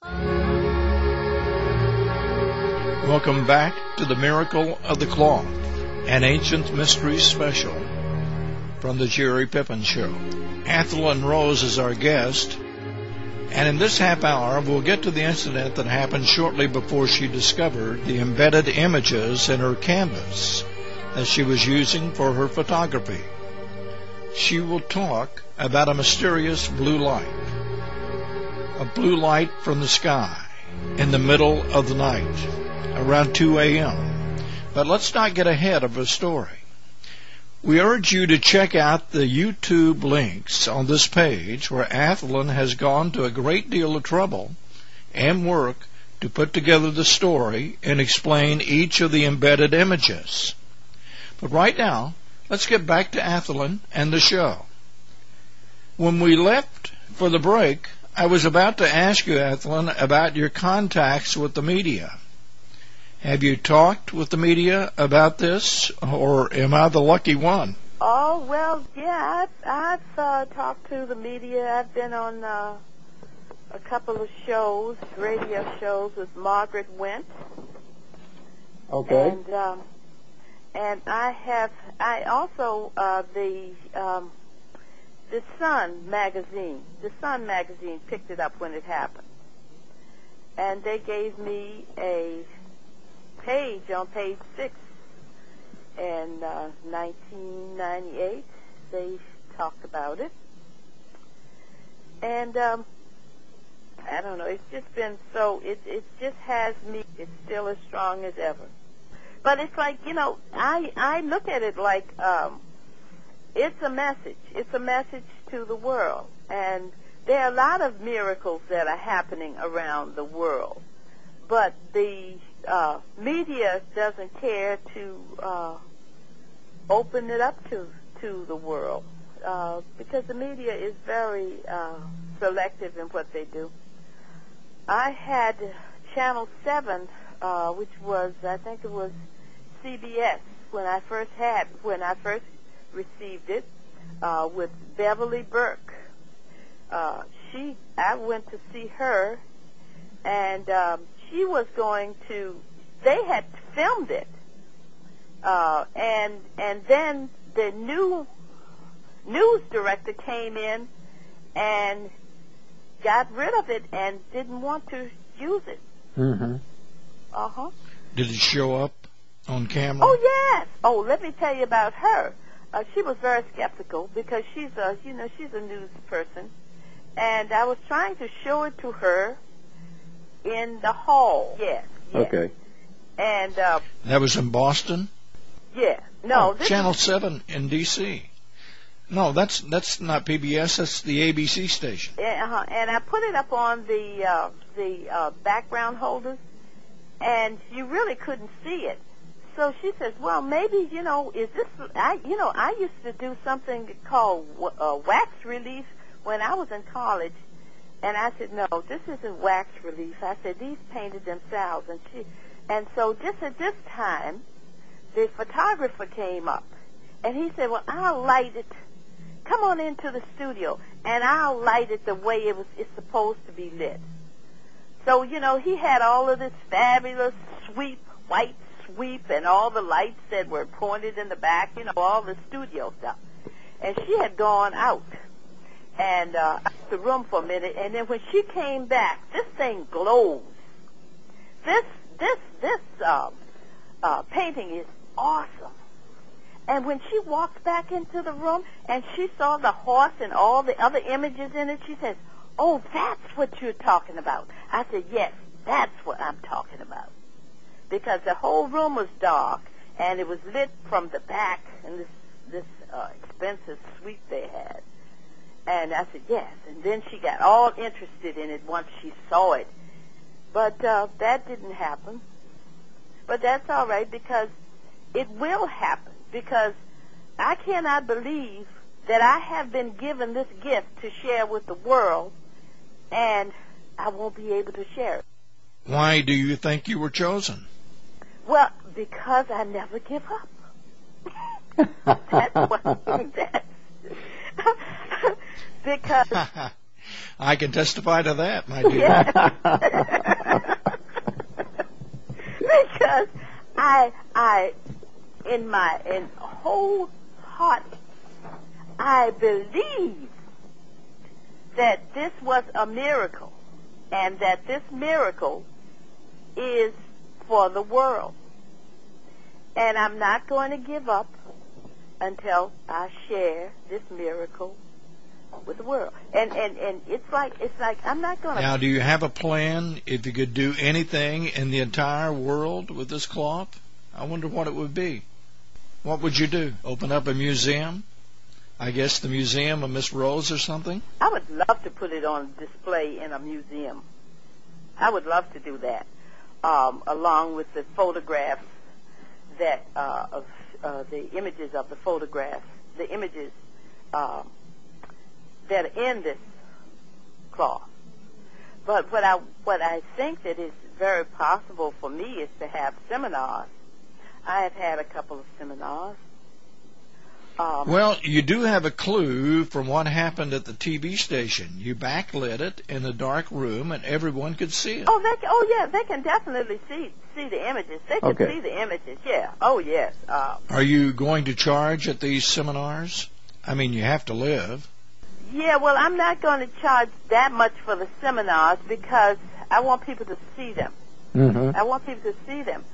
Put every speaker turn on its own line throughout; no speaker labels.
Welcome back to the Miracle of the Cloth, an Ancient Mysteries special from the Jerry Pippin Show. Athelyn Rose is our guest, and in this half hour we'll get to the incident that happened shortly before she discovered the embedded images in her canvas that she was using for her photography. She will talk about a mysterious blue light, a blue light from the sky in the middle of the night, around 2 a.m. But let's not get ahead of the story. We urge you to check out the YouTube links on this page where Athelyn has gone to a great deal of trouble and work to put together the story and explain each of the embedded images. But right now, let's get back to Athelyn and the show. When we left for the break, I was about to ask you, Athelyn, about your contacts with the media. Have you talked with the media about this, or am I the lucky one?
Oh, well, yeah, I've talked to the media. I've been on a couple of shows, radio shows with Margaret Went.
Okay.
And I also, the Sun magazine picked it up when it happened. And they gave me a page on page 6 in 1998. They talked about it. And I don't know, it's just been so, it just has me, it's still as strong as ever. But it's like, you know, I look at it like it's a message. It's a message to the world. And there are a lot of miracles that are happening around the world. But the media doesn't care to open it up to the world because the media is very selective in what they do. I had Channel 7, which was, I think it was CBS, when I first received it, with Beverly Burke. I went to see her, and she was going to, they had filmed it, and then the new news director came in and got rid of it and didn't want to use it.
Mm-hmm.
Uh-huh.
Did it show up on camera?
Oh, yes. Oh, let me tell you about her. She was very skeptical because she's a news person, and I was trying to show it to her in the hall. Yes.
Okay.
And
that was in Boston?
Yeah. No.
Channel 7 in D.C. No, that's not PBS. That's the ABC station.
Uh-huh. And I put it up on the background holders, and you really couldn't see it. So she says, well, maybe, is this, I used to do something called wax relief when I was in college. And I said, no, this isn't wax relief. I said, these painted themselves. And so just at this time, the photographer came up. And he said, well, I'll light it. Come on into the studio, and I'll light it the way it's supposed to be lit. So, he had all of this fabulous white sweep, and all the lights that were pointed in the back, all the studio stuff. And she had gone out and the room for a minute, and then when she came back, this thing glows. This painting is awesome. And when she walked back into the room and she saw the horse and all the other images in it, she says, oh, that's what you're talking about. I said, yes, that's what I'm talking about. Because the whole room was dark, and it was lit from the back in this expensive suite they had. And I said, yes. And then she got all interested in it once she saw it. But that didn't happen. But that's all right, because it will happen. Because I cannot believe that I have been given this gift to share with the world, and I won't be able to share it.
Why do you think you were chosen?
Well, because I never give up. That's what that's because
I can testify to that, my dear.
Yes. Because I, in whole heart, I believe that this was a miracle, and that this miracle is for the world. And I'm not going to give up until I share this miracle with the world. And it's like I'm not going to.
Now, do you have a plan if you could do anything in the entire world with this cloth? I wonder what it would be. What would you do? Open up a museum? I guess the Museum of Miss Rose or something?
I would love to put it on display in a museum. I would love to do that, along with the photographs that of the images of the photographs, the images that are in this cloth. But what I think that is very possible for me is to have seminars. I have had a couple of seminars.
Well, you do have a clue from what happened at the TV station. You backlit it in a dark room, and everyone could see it.
Yeah, they can definitely see the images. They can see the images. Yeah. Oh, yes.
Are you going to charge at these seminars? I mean, you have to live.
Yeah. Well, I'm not going to charge that much for the seminars because I want people to see them.
Mm-hmm.
I want people to see them.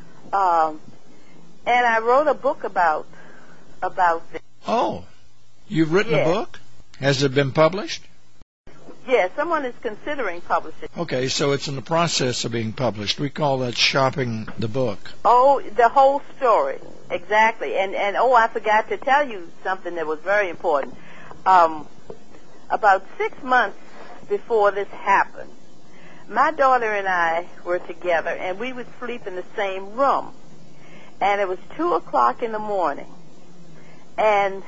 And I wrote a book about this.
Oh, you've written a book? Has it been published?
Yeah, someone is considering publishing.
Okay, so it's in the process of being published. We call that shopping the book.
Oh, the whole story. Exactly. And I forgot to tell you something that was very important. About 6 months before this happened, my daughter and I were together, and we would sleep in the same room. And it was 2 o'clock in the morning. And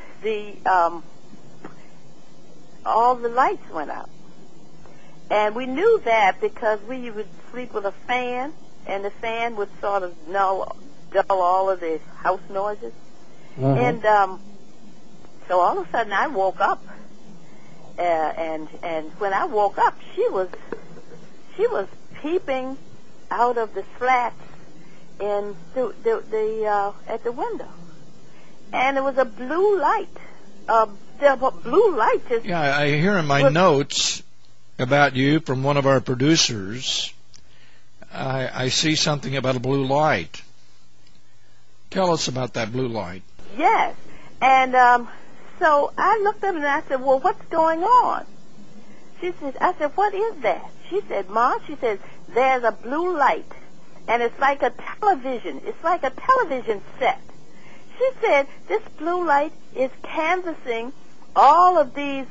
all the lights went out. And we knew that because we would sleep with a fan, and the fan would sort of dull all of the house noises. Mm-hmm. And so all of a sudden I woke up, and when I woke up, she was peeping out of the slats in at the window, and there was a blue light. The blue light just...
Yeah, I hear in my notes about you from one of our producers. I see something about a blue light. Tell us about that blue light.
Yes, and so I looked up and I said, "Well, what's going on?" I said, "What is that?" She said, "Mom," she said, "there's a blue light, and it's like a television. It's like a television set." She said, "This blue light is canvassing all of these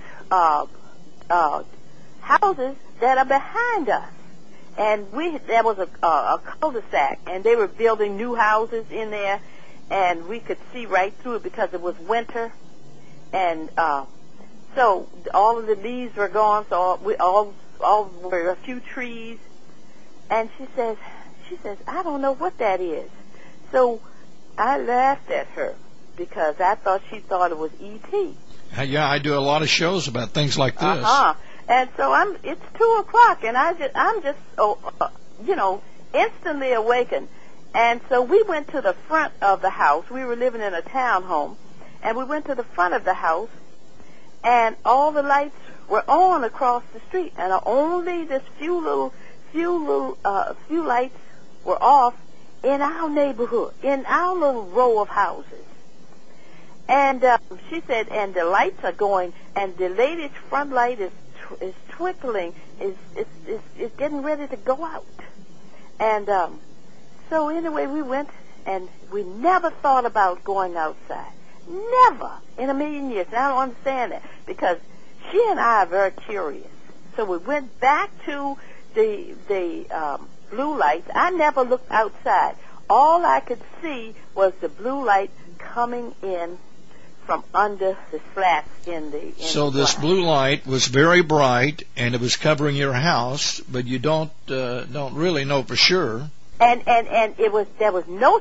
houses that are behind us." And there was a cul-de-sac, and they were building new houses in there, and we could see right through it because it was winter. And so all of the leaves were gone, so all were a few trees. And she says, "I don't know what that is." So I laughed at her because I thought she thought it was E.T.
Yeah, I do a lot of shows about things like this.
And so it's 2 o'clock, and I'm just instantly awakened. And so we went to the front of the house. We were living in a townhome, and we went to the front of the house, and all the lights were on across the street, and only this few lights were off in our neighborhood, in our little row of houses. And she said, and the lights are going, and the lady's front light is twinkling, is getting ready to go out. And so anyway, we went, and we never thought about going outside. Never in a million years. And I don't understand that, because she and I are very curious. So we went back to the blue lights. I never looked outside. All I could see was the blue light coming in from under the slats in the...
So this blue light was very bright, and it was covering your house, but you don't really know for sure.
And there was no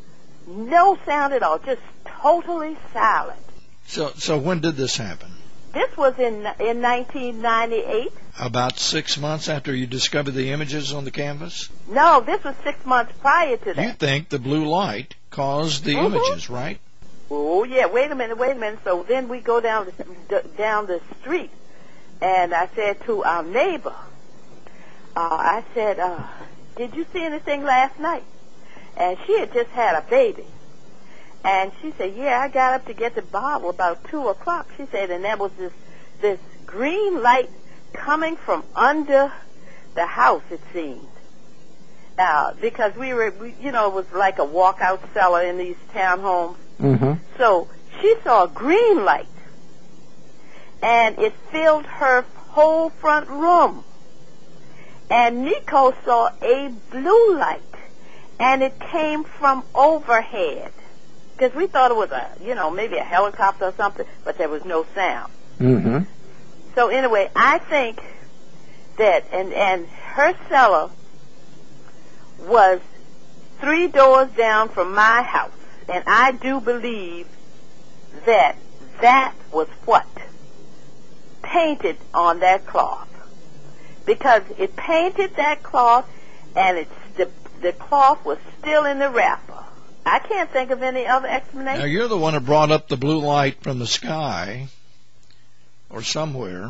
sound at all, just totally silent.
So when did this happen?
This was in 1998.
About 6 months after you discovered the images on the canvas?
No, this was 6 months prior to that.
You think the blue light caused the images, right?
Oh, yeah, wait a minute. So then we go down the street, and I said to our neighbor, I said, did you see anything last night? And she had just had a baby. And she said, yeah, I got up to get the bottle about 2 o'clock. She said, and there was this green light coming from under the house, it seemed. Because it was like a walkout cellar in these townhomes.
Mm-hmm.
So she saw a green light, and it filled her whole front room. And Nico saw a blue light, and it came from overhead. Because we thought it was maybe a helicopter or something, but there was no sound.
Mm-hmm.
So anyway, I think that, and her cellar was 3 doors down from my house, and I do believe that was what painted on that cloth, because it painted that cloth, and the cloth was still in the wrapper. I can't think of any other explanation.
Now, you're the one who brought up the blue light from the sky or somewhere.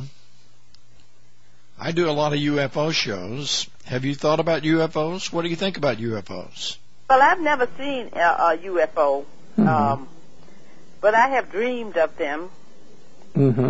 I do a lot of UFO shows. Have you thought about UFOs? What do you think about UFOs?
Well, I've never seen a UFO,
Mm-hmm.
but I have dreamed of them.
Mm-hmm.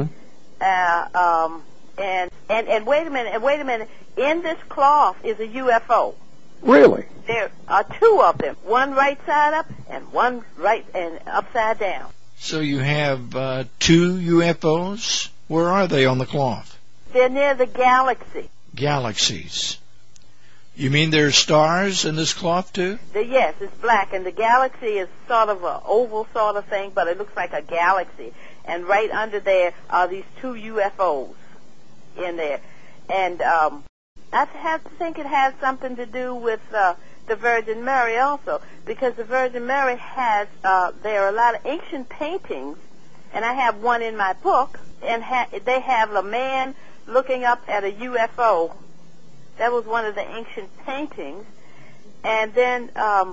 And wait a minute. In this cloth is a UFO.
Really?
There are 2 of them, one right side up and one right and upside down.
So you have 2 UFOs? Where are they on the cloth?
They're near the galaxy.
Galaxies. You mean there's stars in this cloth too?
Yes, it's black, and the galaxy is sort of an oval sort of thing, but it looks like a galaxy. And right under there are these 2 UFOs in there. And I have to think it has something to do with the Virgin Mary also, because the Virgin Mary has, there are a lot of ancient paintings, and I have one in my book, and they have a man looking up at a UFO. That was one of the ancient paintings. And then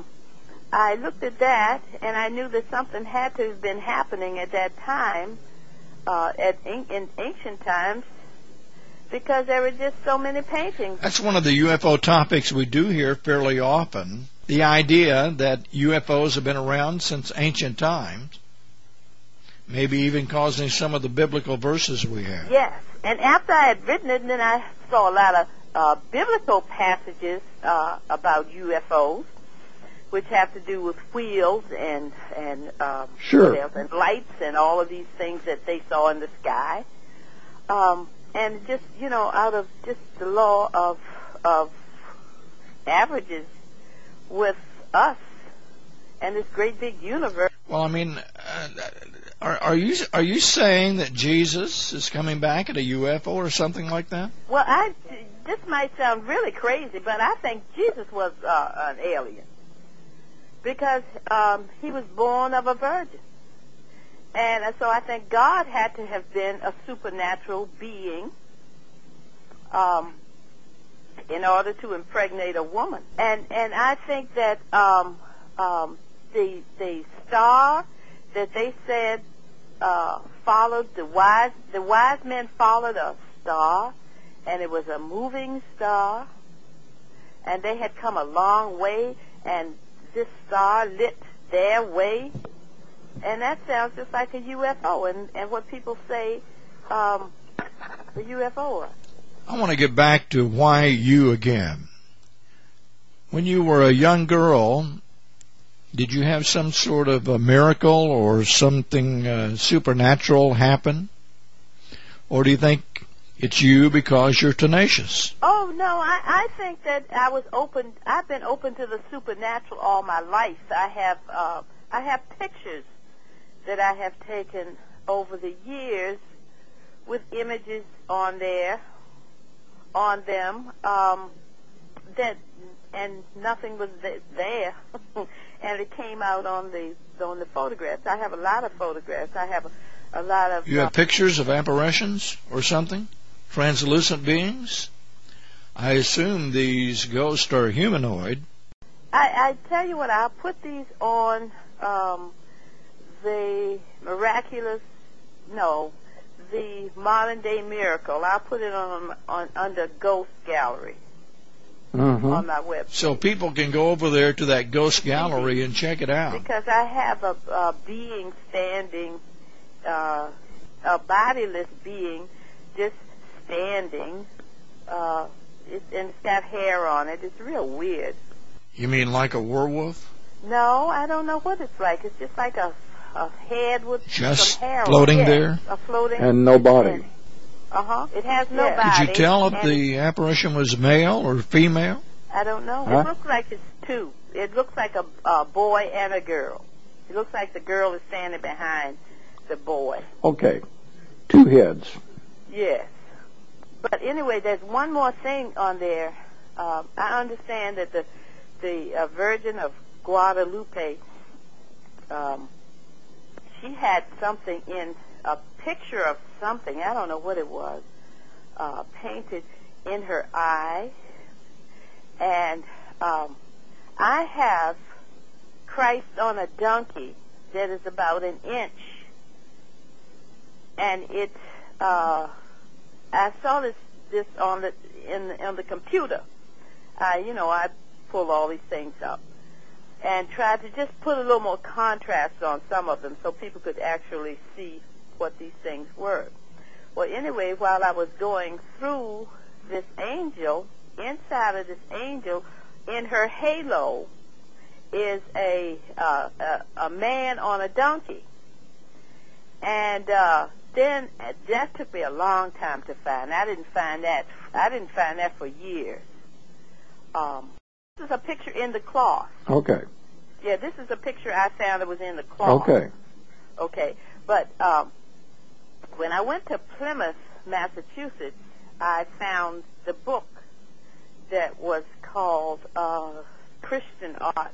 I looked at that, and I knew that something had to have been happening at that time, in ancient times, because there were just so many paintings.
That's one of the UFO topics we do hear fairly often. The idea that UFOs have been around since ancient times, maybe even causing some of the biblical verses we have.
Yes, and after I had written it, then I saw a lot of biblical passages about UFOs, which have to do with wheels and
Sure.
what else, and lights and all of these things that they saw in the sky. And just, out of just the law of averages with us and this great big universe.
Well, I mean, are you saying that Jesus is coming back in a UFO or something like that?
Well, this might sound really crazy, but I think Jesus was an alien, because he was born of a virgin. And so I think God had to have been a supernatural being in order to impregnate a woman. And I think that the star that they said followed the wise men followed a star, and it was a moving star, and they had come a long way, and this star lit their way. And that sounds just like a UFO, and what people say the UFO are.
I want to get back to why you again. When you were a young girl, did you have some sort of a miracle or something supernatural happen? Or do you think it's you because you're tenacious?
Oh, no, I think that I was open. I've been open to the supernatural all my life. I have pictures that I have taken over the years with images on them that, and nothing was there, and it came out on the photographs. I have a lot of photographs. I have a lot of...
You have pictures of apparitions or something? Translucent beings? I assume these ghosts are humanoid.
I tell you what, I'll put these on the Modern Day Miracle. I'll put it on under Ghost Gallery on my website. So
people can go over there to that Ghost Gallery and check it out.
Because I have a being standing, a bodiless being, just standing, and it's got hair on it. It's real weird.
You mean like a werewolf?
No, I don't know what it's like. It's just like a head with
just
some hair
floating
on it.
there?
A floating.
And no body.
It has no body.
Could you tell if the apparition was male or female?
I don't know.
Huh?
It looks like it's two. It looks like a boy and a girl. It looks like the girl is standing behind the boy.
Okay. Two heads.
Yes. But anyway, there's one more thing on there. I understand that the Virgin of Guadalupe, she had something in a picture of something, I don't know what it was, painted in her eye. And I have Christ on a donkey that is about an inch. And it, I saw this on the computer. I pull all these things up and tried to just put a little more contrast on some of them so people could actually see what these things were. Well, anyway, while I was going through this angel, inside of this angel, in her halo, is a man on a donkey. And then that took me a long time to find. I didn't find that for years. This is a picture in the cloth.
Okay.
Yeah, this is a picture I found that was in the cloth.
Okay.
Okay. But when I went to Plymouth, Massachusetts, I found the book that was called Christian Art.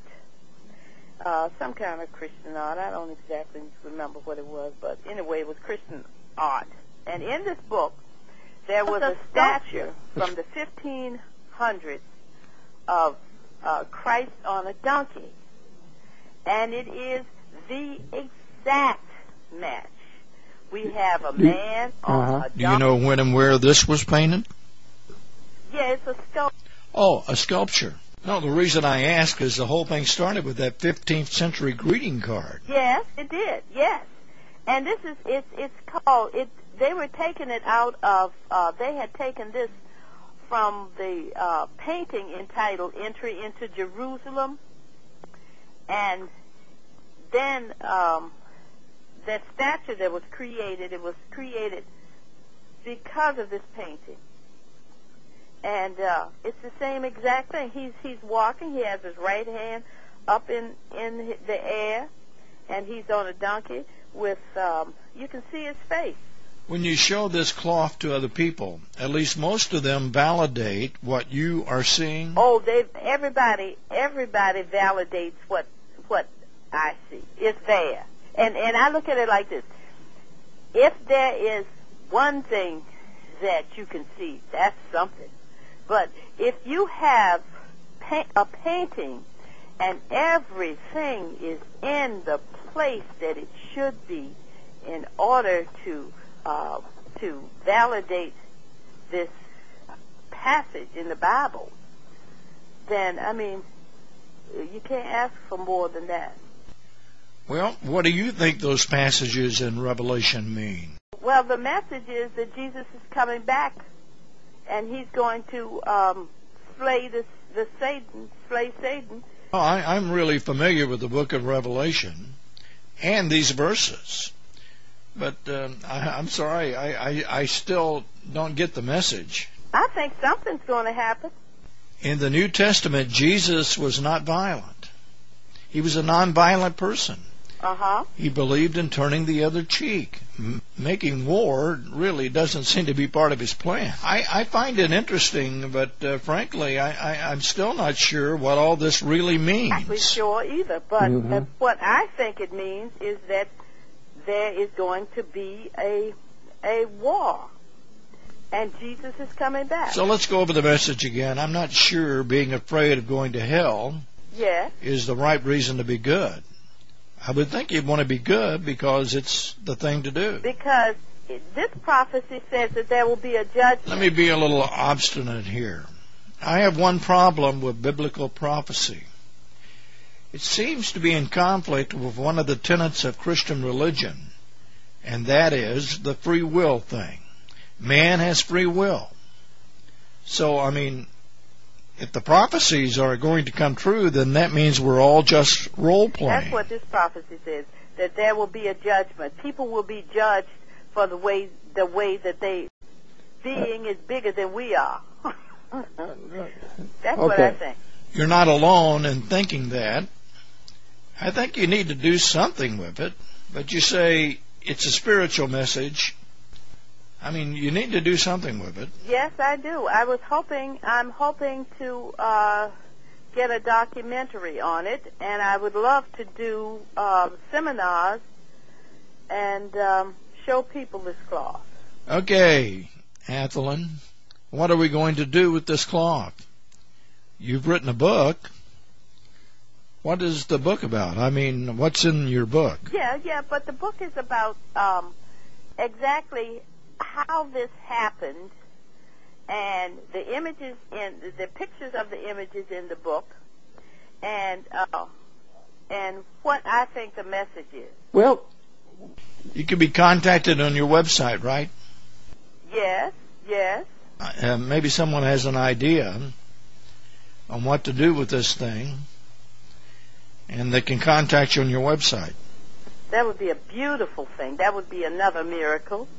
Some kind of Christian art. I don't exactly remember what it was, but anyway, it was Christian art. And in this book, there was a statue from the 1500s of Christ on a donkey. And it is the exact match. We have a man on a donkey.
Do you know when and where this was painted?
Yeah, it's a sculpture.
Oh, a sculpture. No, the reason I ask is the whole thing started with that 15th century greeting card.
Yes, it did. Yes. And this is, it's called, they were taking it out of, they had taken this from the painting entitled Entry into Jerusalem. And then that statue that was created, it was created because of this painting. And it's the same exact thing. He's walking. He has his right hand up in the air, and he's on a donkey with, you can see his face.
When you show this cloth to other people, at least most of them validate what you are seeing?
Oh, everybody validates what I see. It's there. And I look at it like this. If there is one thing that you can see, that's something. But if you have a painting and everything is in the place that it should be in order to validate this passage in the Bible, then, I mean, you can't ask for more than that.
Well, what do you think those passages in Revelation mean?
Well, the message is that Jesus is coming back, and he's going to slay Satan.
Oh, I'm really familiar with the book of Revelation and these verses. But I'm sorry, I still don't get the message.
I think something's going to happen.
In the New Testament, Jesus was not violent. He was a nonviolent person.
Uh-huh.
He believed in turning the other cheek. Making war really doesn't seem to be part of his plan. I find it interesting, but frankly, I'm still not sure what all this really means.
I'm not sure either, but what I think it means is that there is going to be a war, and Jesus is coming back.
So let's go over the message again. I'm not sure being afraid of going to hell is the right reason to be good. I would think you'd want to be good because it's the thing to do.
Because this prophecy says that there will be a judgment.
Let me be a little obstinate here. I have one problem with biblical prophecy. It seems to be in conflict with one of the tenets of Christian religion, and that is the free will thing. Man has free will. So, I mean, if the prophecies are going to come true, then that means we're all just role-playing.
That's what this prophecy says, that there will be a judgment. People will be judged for the way that they being is bigger than we are. That's what I think.
You're not alone in thinking that. I think you need to do something with it, but you say it's a spiritual message. I mean, you need to do something with it.
Yes, I do. I'm hoping to get a documentary on it, and I would love to do seminars and show people this cloth.
Okay, Athelyn, what are we going to do with this cloth? You've written a book. What is the book about? I mean, what's in your book?
Yeah, but the book is about exactly how this happened, and the images in the pictures of the images in the book, and what I think the message is.
Well,
you can be contacted on your website, right?
Yes.
Maybe someone has an idea on what to do with this thing, and they can contact you on your website.
That would be a beautiful thing. That would be another miracle.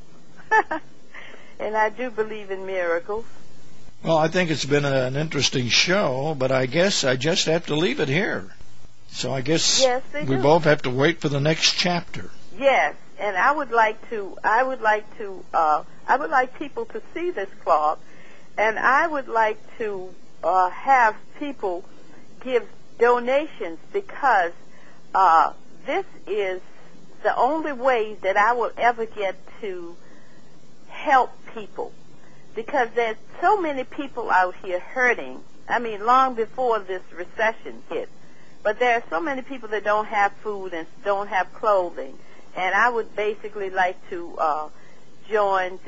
And I do believe in miracles.
Well, I think it's been an interesting show, but I guess I just have to leave it here. So I guess we both have to wait for the next chapter.
Yes, and I would like people to see this cloth, and I would like to have people give donations, because this is the only way that I will ever get to help people, because there's so many people out here hurting. I mean, long before this recession hit, but there are so many people that don't have food and don't have clothing, and I would basically like to join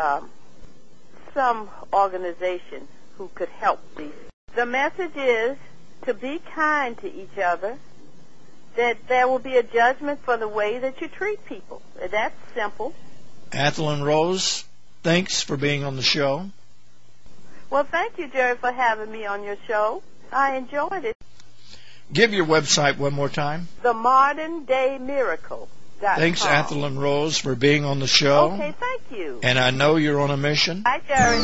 some organization who could help these. The message is to be kind to each other, that there will be a judgment for the way that you treat people. That's simple.
Athelyn Rose, thanks for being on the show.
Well, thank you, Jerry, for having me on your show. I enjoyed it.
Give your website one more time.
TheModernDayMiracle.com.
Thanks, Athelyn Rose, for being on the show.
Okay, thank you.
And I know you're on a mission.
Hi, Jerry.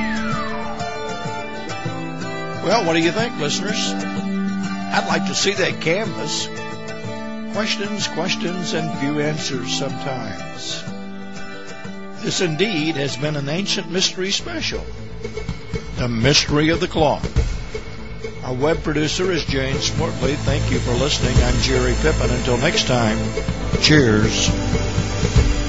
Well, what do you think, listeners? I'd like to see that canvas. Questions, and few answers sometimes. This indeed has been an Ancient Mystery Special. The Mystery of the Cloth. Our web producer is Jane Sportley. Thank you for listening. I'm Jerry Pippin. Until next time, cheers.